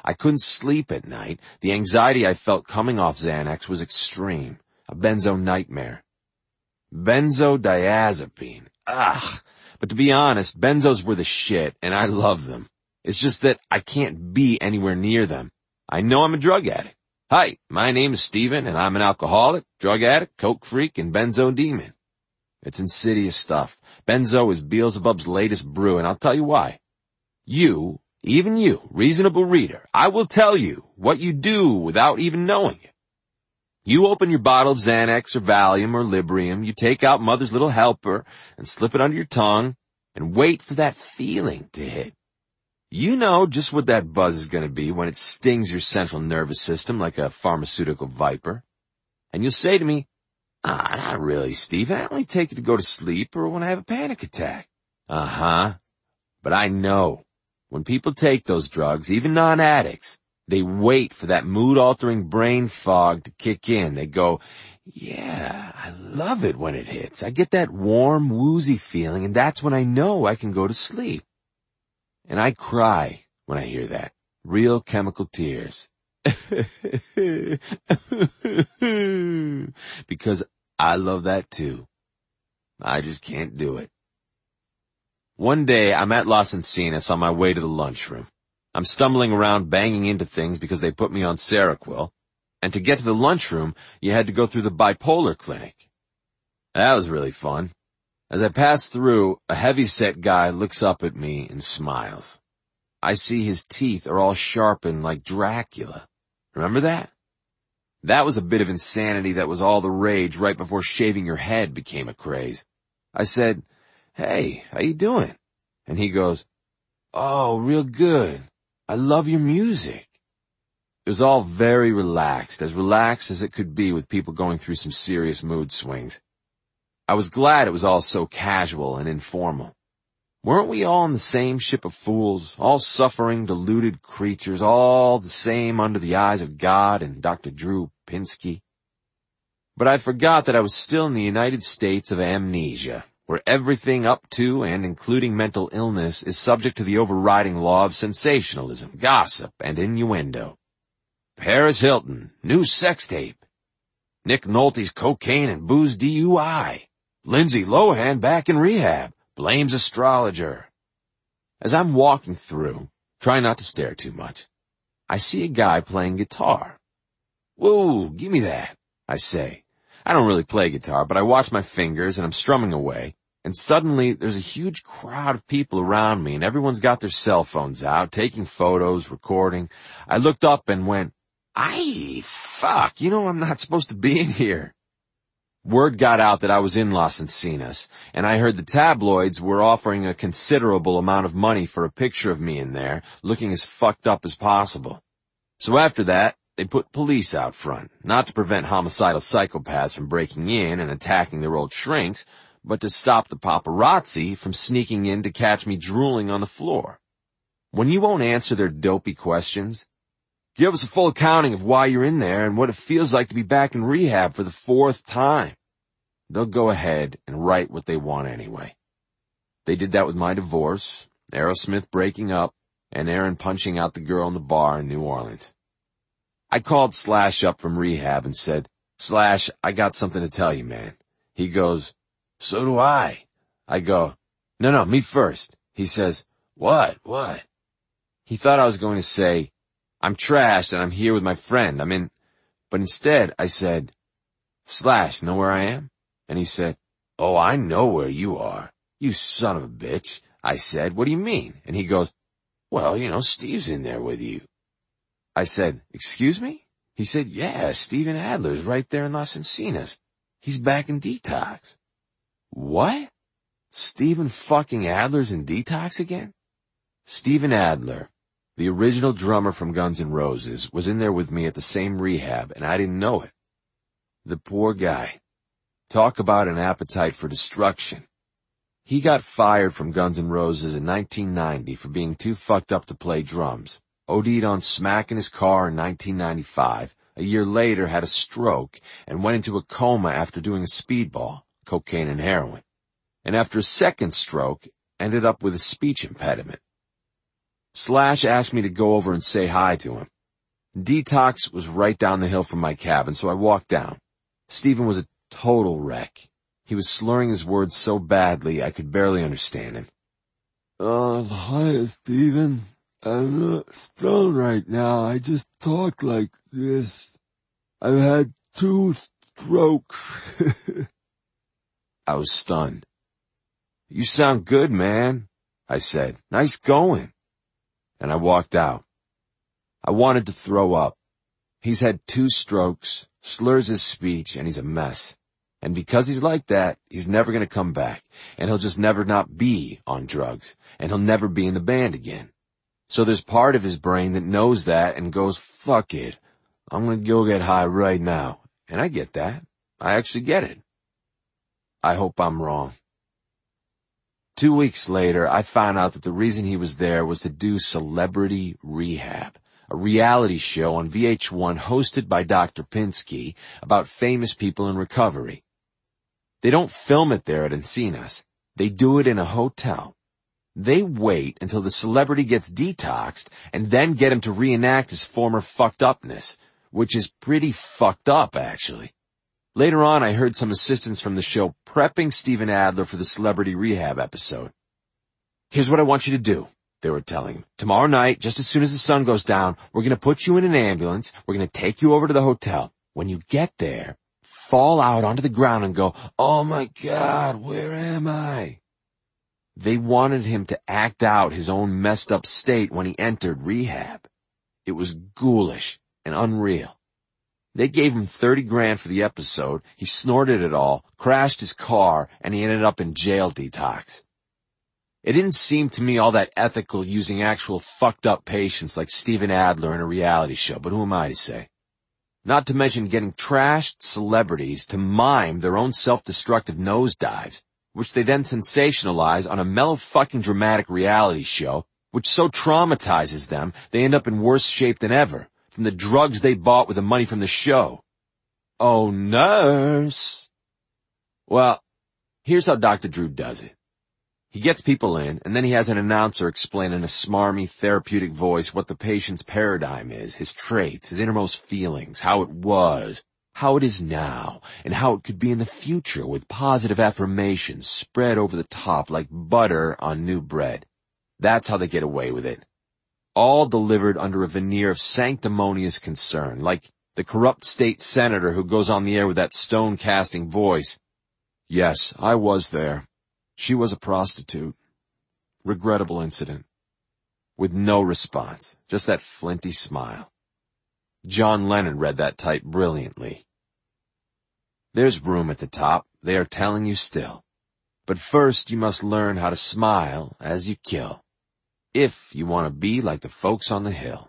[SPEAKER 1] I couldn't sleep at night. The anxiety I felt coming off Xanax was extreme. A benzo nightmare. Benzodiazepine. Ugh. But to be honest, benzos were the shit, and I love them. It's just that I can't be anywhere near them. I know I'm a drug addict. Hi, my name is Steven, and I'm an alcoholic, drug addict, coke freak, and benzo demon. It's insidious stuff. Benzo is Beelzebub's latest brew, and I'll tell you why. You, even you, reasonable reader, I will tell you what you do without even knowing it. You open your bottle of Xanax or Valium or Librium, you take out Mother's Little Helper and slip it under your tongue and wait for that feeling to hit. You know just what that buzz is going to be when it stings your central nervous system like a pharmaceutical viper. And you'll say to me, ah, not really, Steve. I only take it to go to sleep or when I have a panic attack. Uh-huh. But I know. When people take those drugs, even non-addicts, they wait for that mood-altering brain fog to kick in. They go, yeah, I love it when it hits. I get that warm, woozy feeling, and that's when I know I can go to sleep. And I cry when I hear that. Real chemical tears. Because I love that too. I just can't do it. One day, I'm at Las Encinas on my way to the lunchroom. I'm stumbling around banging into things because they put me on Seroquel. And to get to the lunchroom, you had to go through the bipolar clinic. That was really fun. As I pass through, a heavy-set guy looks up at me and smiles. I see his teeth are all sharpened like Dracula. Remember that? That was a bit of insanity that was all the rage right before shaving your head became a craze. I said, hey, how you doing? And he goes, oh, real good. I love your music. It was all very relaxed, as relaxed as it could be with people going through some serious mood swings. I was glad it was all so casual and informal. Weren't we all in the same ship of fools, all suffering, deluded creatures, all the same under the eyes of God and Doctor Drew Pinsky? But I forgot that I was still in the United States of amnesia, where everything up to and including mental illness is subject to the overriding law of sensationalism, gossip, and innuendo. Paris Hilton, new sex tape. Nick Nolte's cocaine and booze D U I. Lindsay Lohan back in rehab, blames astrologer. As I'm walking through, trying not to stare too much, I see a guy playing guitar. Whoa, give me that, I say. I don't really play guitar, but I watch my fingers and I'm strumming away, and suddenly there's a huge crowd of people around me and everyone's got their cell phones out, taking photos, recording. I looked up and went, Aye, fuck, you know I'm not supposed to be in here. Word got out that I was in Las Encinas, and I heard the tabloids were offering a considerable amount of money for a picture of me in there, looking as fucked up as possible. So after that, they put police out front, not to prevent homicidal psychopaths from breaking in and attacking their old shrinks, but to stop the paparazzi from sneaking in to catch me drooling on the floor. When you won't answer their dopey questions, give us a full accounting of why you're in there and what it feels like to be back in rehab for the fourth time. They'll go ahead and write what they want anyway. They did that with my divorce, Aerosmith breaking up, and Aaron punching out the girl in the bar in New Orleans. I called Slash up from rehab and said, Slash, I got something to tell you, man. He goes, so do I. I go, no, no, me first. He says, what, what? He thought I was going to say, I'm trashed and I'm here with my friend. I'm in, but instead I said, Slash, know where I am? And he said, oh, I know where you are. You son of a bitch. I said, what do you mean? And he goes, well, you know, Steve's in there with you. I said, excuse me? He said, yeah, Steven Adler's right there in Las Encinas. He's back in detox. What? Steven fucking Adler's in detox again? Steven Adler, the original drummer from Guns N' Roses, was in there with me at the same rehab, and I didn't know it. The poor guy. Talk about an appetite for destruction. He got fired from Guns N' Roses in nineteen ninety for being too fucked up to play drums, OD'd on smack in his car in nineteen ninety-five, a year later had a stroke, and went into a coma after doing a speedball, cocaine and heroin, and after a second stroke, ended up with a speech impediment. Slash asked me to go over and say hi to him. Detox was right down the hill from my cabin, so I walked down. Stephen was a total wreck. He was slurring his words so badly I could barely understand him.
[SPEAKER 2] Uh, hi, Stephen. I'm not stoned right now. I just talk like this. I've had two strokes.
[SPEAKER 1] I was stunned. You sound good, man, I said. Nice going. And I walked out. I wanted to throw up. He's had two strokes, slurs his speech, and he's a mess. And because he's like that, he's never going to come back, and he'll just never not be on drugs, and he'll never be in the band again. So there's part of his brain that knows that and goes, fuck it. I'm going to go get high right now. And I get that. I actually get it. I hope I'm wrong. Two weeks later, I found out that the reason he was there was to do Celebrity Rehab, a reality show on V H one hosted by Doctor Pinsky about famous people in recovery. They don't film it there at Encinas. They do it in a hotel. They wait until the celebrity gets detoxed and then get him to reenact his former fucked upness, which is pretty fucked up, actually. Later on, I heard some assistants from the show prepping Steven Adler for the Celebrity Rehab episode. Here's what I want you to do, they were telling him. Tomorrow night, just as soon as the sun goes down, we're going to put you in an ambulance. We're going to take you over to the hotel. When you get there, fall out onto the ground and go, oh my God, where am I? They wanted him to act out his own messed up state when he entered rehab. It was ghoulish and unreal. They gave him thirty grand for the episode. He snorted it all, crashed his car, and he ended up in jail detox. It didn't seem to me all that ethical using actual fucked up patients like Steven Adler in a reality show, but who am I to say? Not to mention getting trashed celebrities to mime their own self-destructive nosedives, which they then sensationalize on a mellow fucking dramatic reality show, which so traumatizes them they end up in worse shape than ever, from the drugs they bought with the money from the show. Oh, nurse. Well, here's how Doctor Drew does it. He gets people in, and then he has an announcer explain in a smarmy, therapeutic voice what the patient's paradigm is, his traits, his innermost feelings, how it was, how it is now, and how it could be in the future with positive affirmations spread over the top like butter on new bread. That's how they get away with it. All delivered under a veneer of sanctimonious concern, like the corrupt state senator who goes on the air with that stone-casting voice. Yes, I was there. She was a prostitute. Regrettable incident. With no response, just that flinty smile. John Lennon read that type brilliantly. There's room at the top, they are telling you still. But first you must learn how to smile as you kill, if you want to be like the folks on the hill.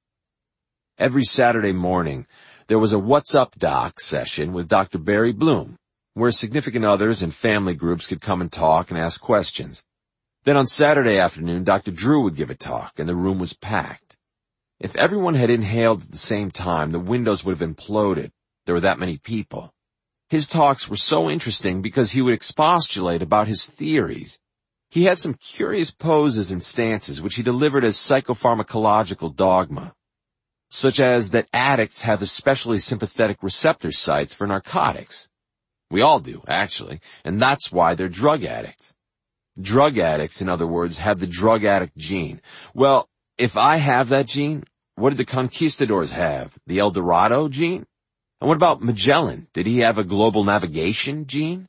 [SPEAKER 1] Every Saturday morning, there was a What's Up Doc session with Doctor Barry Bloom, where significant others and family groups could come and talk and ask questions. Then on Saturday afternoon, Doctor Drew would give a talk, and the room was packed. If everyone had inhaled at the same time, the windows would have imploded. There were that many people. His talks were so interesting because he would expostulate about his theories. He had some curious poses and stances which he delivered as psychopharmacological dogma, such as that addicts have especially sympathetic receptor sites for narcotics. We all do, actually, and that's why they're drug addicts. Drug addicts, in other words, have the drug addict gene. Well, if I have that gene, what did the conquistadors have? The El Dorado gene? And what about Magellan? Did he have a global navigation gene?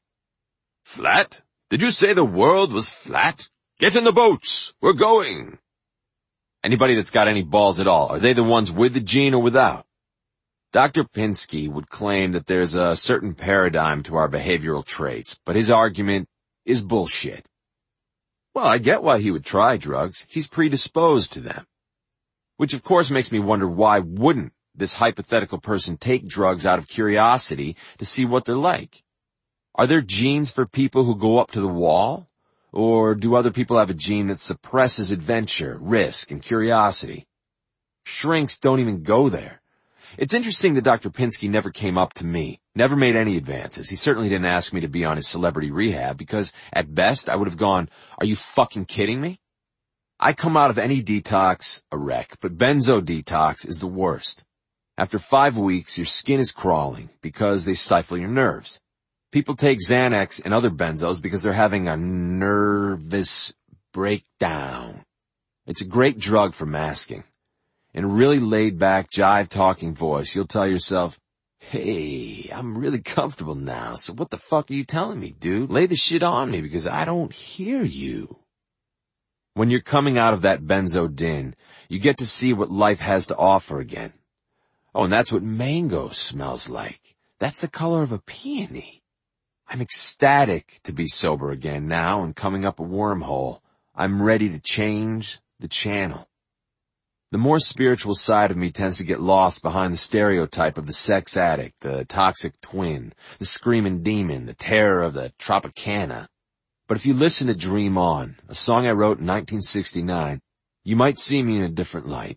[SPEAKER 1] Flat? Did you say the world was flat? Get in the boats! We're going! Anybody that's got any balls at all, are they the ones with the gene or without? Doctor Pinsky would claim that there's a certain paradigm to our behavioral traits, but his argument is bullshit. Well, I get why he would try drugs. He's predisposed to them. Which of course makes me wonder why wouldn't this hypothetical person take drugs out of curiosity to see what they're like? Are there genes for people who go up to the wall? Or do other people have a gene that suppresses adventure, risk, and curiosity? Shrinks don't even go there. It's interesting that Doctor Pinsky never came up to me, never made any advances. He certainly didn't ask me to be on his Celebrity Rehab because, at best, I would have gone, are you fucking kidding me? I come out of any detox a wreck, but benzo detox is the worst. After five weeks, your skin is crawling because they stifle your nerves. People take Xanax and other benzos because they're having a nervous breakdown. It's a great drug for masking. In a really laid-back, jive-talking voice, you'll tell yourself, hey, I'm really comfortable now, so what the fuck are you telling me, dude? Lay the shit on me because I don't hear you. When you're coming out of that benzo din, you get to see what life has to offer again. Oh, and that's what mango smells like. That's the color of a peony. I'm ecstatic to be sober again now and coming up a wormhole. I'm ready to change the channel. The more spiritual side of me tends to get lost behind the stereotype of the sex addict, the toxic twin, the screaming demon, the terror of the Tropicana. But if you listen to Dream On, a song I wrote in nineteen sixty-nine, you might see me in a different light.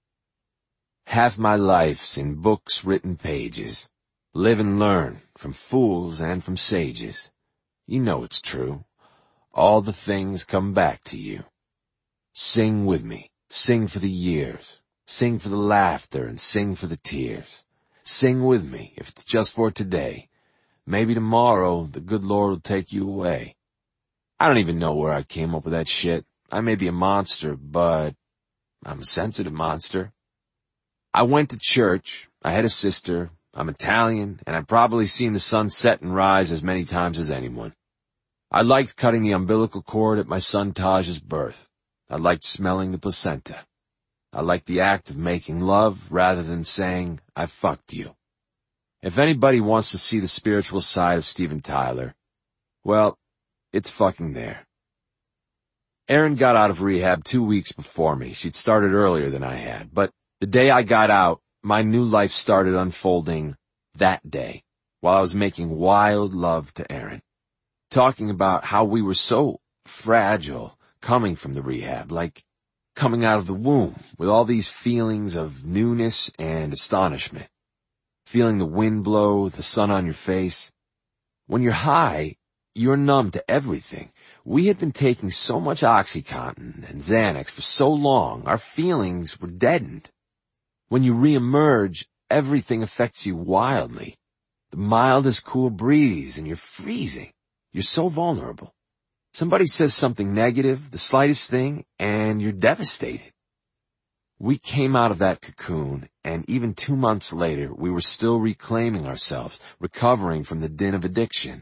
[SPEAKER 1] Half my life's in books written pages. Live and learn from fools and from sages. You know it's true. All the things come back to you. Sing with me. Sing for the years. Sing for the laughter and sing for the tears. Sing with me if it's just for today. Maybe tomorrow the good Lord will take you away. I don't even know where I came up with that shit. I may be a monster, but I'm a sensitive monster. I went to church. I had a sister. I'm Italian, and I've probably seen the sun set and rise as many times as anyone. I liked cutting the umbilical cord at my son Taj's birth. I liked smelling the placenta. I liked the act of making love rather than saying, I fucked you. If anybody wants to see the spiritual side of Steven Tyler, well, it's fucking there. Erin got out of rehab two weeks before me. She'd started earlier than I had, but the day I got out, my new life started unfolding that day while I was making wild love to Erin, talking about how we were so fragile coming from the rehab, like coming out of the womb with all these feelings of newness and astonishment, feeling the wind blow, the sun on your face. When you're high, you're numb to everything. We had been taking so much OxyContin and Xanax for so long, our feelings were deadened. When you reemerge, everything affects you wildly. The mildest cool breeze and you're freezing. You're so vulnerable. Somebody says something negative, the slightest thing, and you're devastated. We came out of that cocoon, and even two months later, we were still reclaiming ourselves, recovering from the din of addiction.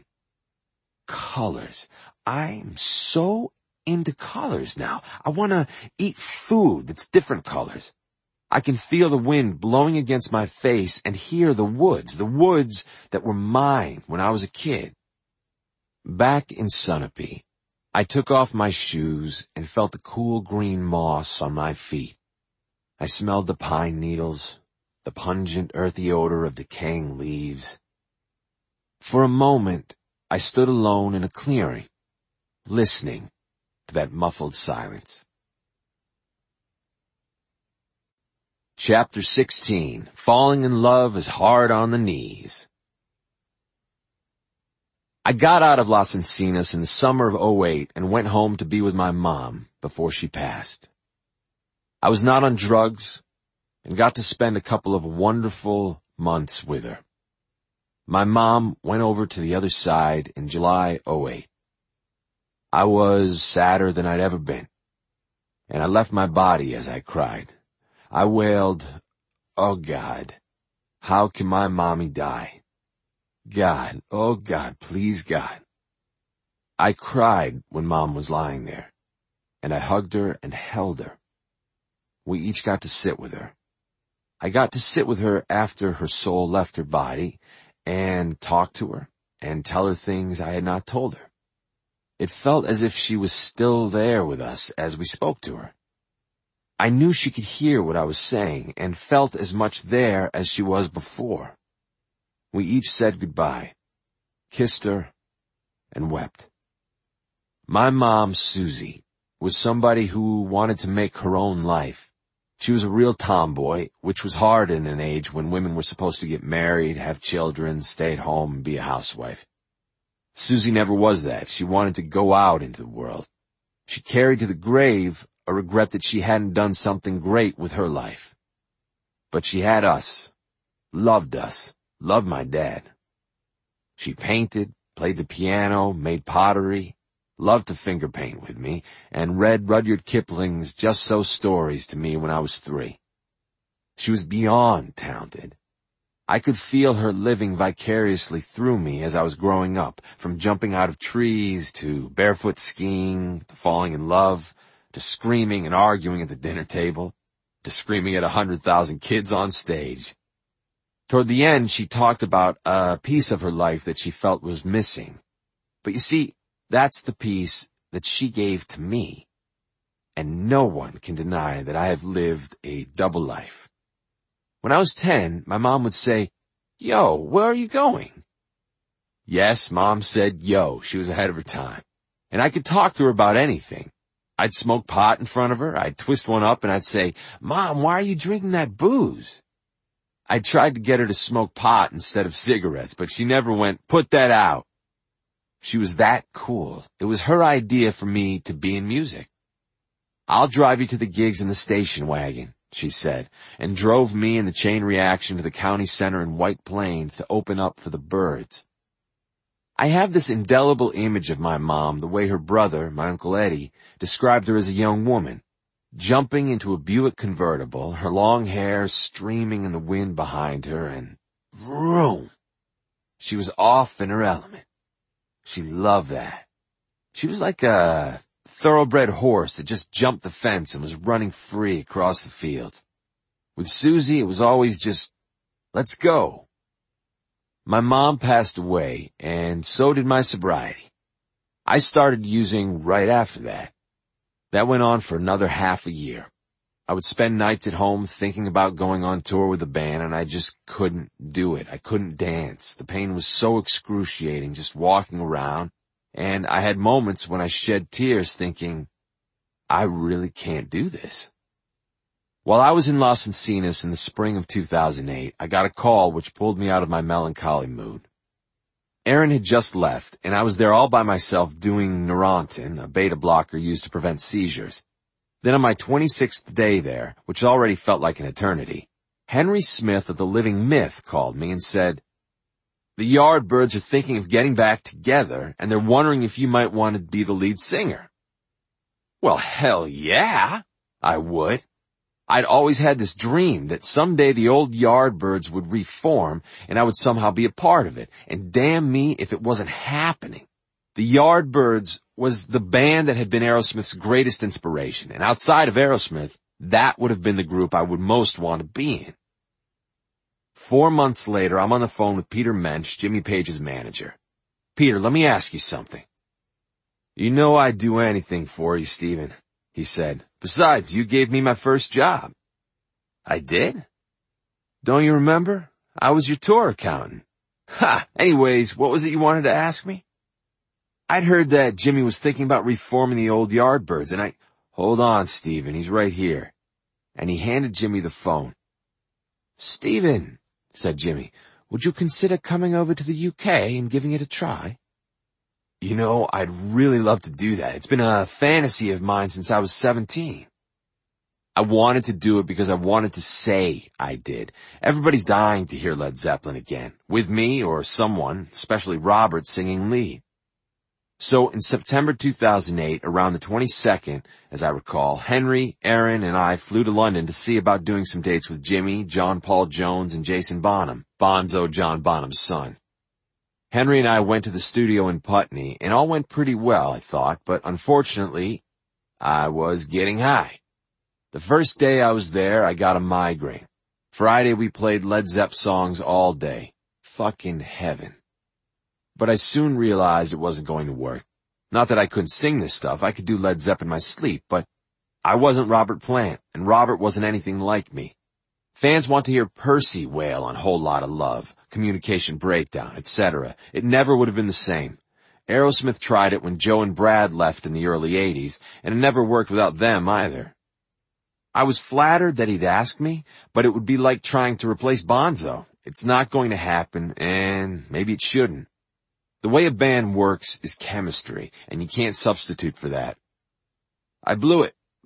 [SPEAKER 1] Colors. I'm so into colors now. I want to eat food that's different colors. I can feel the wind blowing against my face and hear the woods, the woods that were mine when I was a kid. Back in Sunapee, I took off my shoes and felt the cool green moss on my feet. I smelled the pine needles, the pungent earthy odor of decaying leaves. For a moment, I stood alone in a clearing, listening to that muffled silence. Chapter sixteen. Falling in Love is Hard on the Knees. I got out of Las Encinas in the summer of oh eight and went home to be with my mom before she passed. I was not on drugs and got to spend a couple of wonderful months with her. My mom went over to the other side in July oh eight. I was sadder than I'd ever been, and I left my body as I cried. I wailed, oh God, how can my mommy die? God, oh God, please God. I cried when Mom was lying there, and I hugged her and held her. We each got to sit with her. I got to sit with her after her soul left her body and talk to her and tell her things I had not told her. It felt as if she was still there with us as we spoke to her. I knew she could hear what I was saying and felt as much there as she was before. We each said goodbye, kissed her, and wept. My mom, Susie, was somebody who wanted to make her own life. She was a real tomboy, which was hard in an age when women were supposed to get married, have children, stay at home, and be a housewife. Susie never was that. She wanted to go out into the world. She carried to the grave a regret that she hadn't done something great with her life. But she had us, loved us, loved my dad. She painted, played the piano, made pottery, loved to finger paint with me, and read Rudyard Kipling's Just So stories to me when I was three. She was beyond talented. I could feel her living vicariously through me as I was growing up, from jumping out of trees to barefoot skiing, to falling in love, to screaming and arguing at the dinner table, to screaming at a hundred thousand kids on stage. Toward the end, she talked about a piece of her life that she felt was missing. But you see, that's the piece that she gave to me. And no one can deny that I have lived a double life. When I was ten, my mom would say, "Yo, where are you going?" Yes, Mom said yo. She was ahead of her time. And I could talk to her about anything. I'd smoke pot in front of her. I'd twist one up and I'd say, "Mom, why are you drinking that booze?" I tried to get her to smoke pot instead of cigarettes, but she never went, "Put that out." She was that cool. It was her idea for me to be in music. "I'll drive you to the gigs in the station wagon," she said, and drove me and the Chain Reaction to the county center in White Plains to open up for the Byrds. I have this indelible image of my mom, the way her brother, my Uncle Eddie, described her as a young woman, jumping into a Buick convertible, her long hair streaming in the wind behind her, and vroom! She was off in her element. She loved that. She was like a thoroughbred horse that just jumped the fence and was running free across the field. With Susie, it was always just, let's go. My mom passed away, and so did my sobriety. I started using right after that. That went on for another half a year. I would spend nights at home thinking about going on tour with the band, and I just couldn't do it. I couldn't dance. The pain was so excruciating just walking around, and I had moments when I shed tears thinking, I really can't do this. While I was in Los Encinas in the spring of two thousand eight, I got a call which pulled me out of my melancholy mood. Aaron had just left, and I was there all by myself doing Neurontin, a beta blocker used to prevent seizures. Then on my twenty-sixth day there, which already felt like an eternity, Henry Smith of the Living Myth called me and said, "The Yardbirds are thinking of getting back together, and they're wondering if you might want to be the lead singer." Well, hell yeah, I would. I'd always had this dream that someday the old Yardbirds would reform and I would somehow be a part of it, and damn me if it wasn't happening. The Yardbirds was the band that had been Aerosmith's greatest inspiration, and outside of Aerosmith, that would have been the group I would most want to be in. Four months later, I'm on the phone with Peter Mensch, Jimmy Page's manager. "Peter, let me ask you something." "You know I'd do anything for you, Steven," he said. "Besides, you gave me my first job." "I did? Don't you remember? I was your tour accountant." "Ha! Anyways, what was it you wanted to ask me?" "I'd heard that Jimmy was thinking about reforming the old Yardbirds, and I—" "Hold on, Steven, he's right here." And he handed Jimmy the phone. "Steven," said Jimmy, "would you consider coming over to the U K and giving it a try?" "You know, I'd really love to do that. It's been a fantasy of mine since I was seventeen. I wanted to do it because I wanted to say I did. Everybody's dying to hear Led Zeppelin again, with me or someone, especially Robert, singing lead. So in September two thousand eight, around the twenty-second, as I recall, Henry, Aaron, and I flew to London to see about doing some dates with Jimmy, John Paul Jones, and Jason Bonham, Bonzo John Bonham's son. Henry and I went to the studio in Putney, and all went pretty well, I thought, but unfortunately, I was getting high. The first day I was there, I got a migraine. Friday we played Led Zepp songs all day. Fucking heaven. But I soon realized it wasn't going to work. Not that I couldn't sing this stuff, I could do Led Zepp in my sleep, but I wasn't Robert Plant, and Robert wasn't anything like me. Fans want to hear Percy wail on Whole Lotta Love, Communication Breakdown, et cetera. It never would have been the same. Aerosmith tried it when Joe and Brad left in the early eighties, and it never worked without them either. I was flattered that he'd ask me, but it would be like trying to replace Bonzo. It's not going to happen, and maybe it shouldn't. The way a band works is chemistry, and you can't substitute for that. I blew it,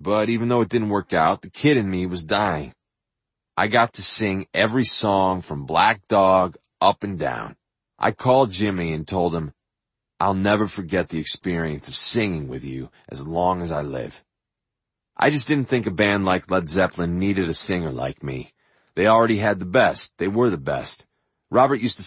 [SPEAKER 1] but even though it didn't work out, the kid in me was dying. I got to sing every song from Black Dog up and down. I called Jimmy and told him, I'll never forget the experience of singing with you as long as I live. I just didn't think a band like Led Zeppelin needed a singer like me. They already had the best. They were the best. Robert used to